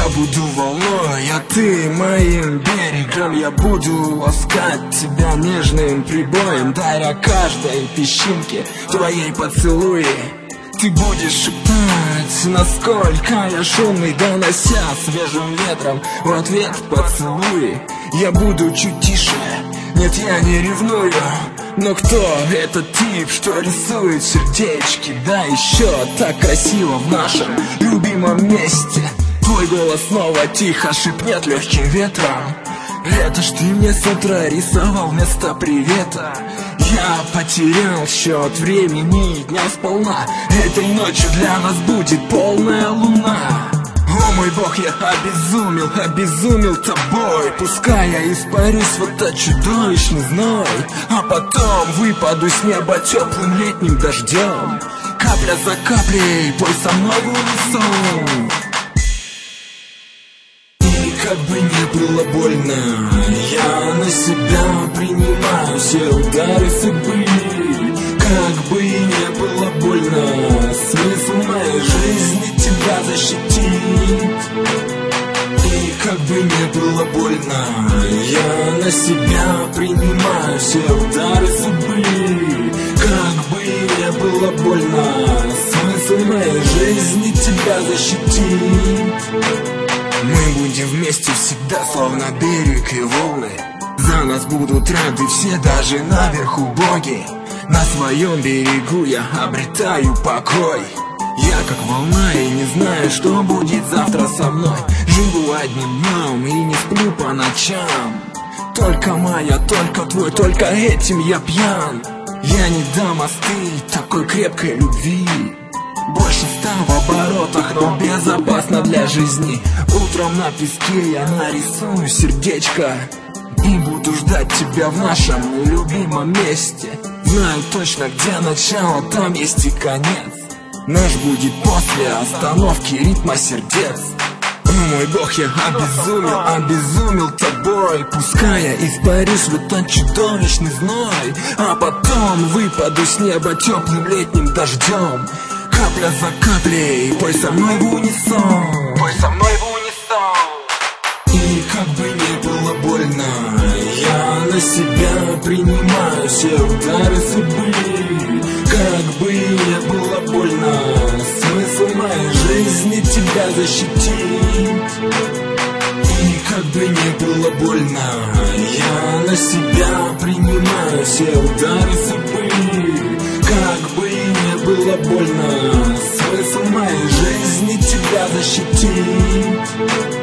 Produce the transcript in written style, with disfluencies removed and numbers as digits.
Я буду волной, а ты моим берегом. Я буду ласкать тебя нежным прибоем, даря каждой песчинке твоей поцелуи. Ты будешь шептать, насколько я шумный, донося свежим ветром в ответ поцелуи. Я буду чуть тише, нет, я не ревную. Но кто этот тип, что рисует сердечки? Да еще так красиво в нашем любимом месте. Твой голос снова тихо шепнет легким ветром: это ж ты мне с утра рисовал вместо привета. Я потерял счет времени и дня сполна. Этой ночью для нас будет полная луна. О мой бог, я обезумел тобой. Пускай я испарюсь в этот чудовищный зной, а потом выпаду с неба теплым летним дождем. Капля за каплей, пой со мной в унисон. И как бы не было больно, я на себя принимаю все удары судьбы. Как бы не было больно, смысл моей жизни тебя защитить. И как бы не было больно, я на себя принимаю все удары судьбы. Как бы не было больно, смысл моей жизни тебя защитить. Мы будем вместе всегда, словно берег и волны. За нас будут рады все, даже наверху боги. На своем берегу я обретаю покой. Я как волна и не знаю, что будет завтра со мной. Живу одним днем и не сплю по ночам. Только моя, только твой, только этим я пьян. Я не дам остыть такой крепкой любви. Больше 100 в оборотах, но безопасно для жизни. Утром на песке я нарисую сердечко и буду ждать тебя в нашем любимом месте. Знаю точно, где начало, там есть и конец. Наш будет после остановки ритма сердец. О мой бог, я обезумел тобой. Пускай я испарюсь в этот чудовищный зной, а потом выпаду с неба теплым летним дождем. Капля за каплей, пой со мной в унисон. Пой со мной в унисон. И как бы не было больно, я на себя принимаю все удары судьбы. Как бы не было больно, смысл моей жизни тебя защитить. И как бы не было больно, я на себя принимаю все удары судьбы. Как бы не было больно, смысл моей жизни тебя защитить.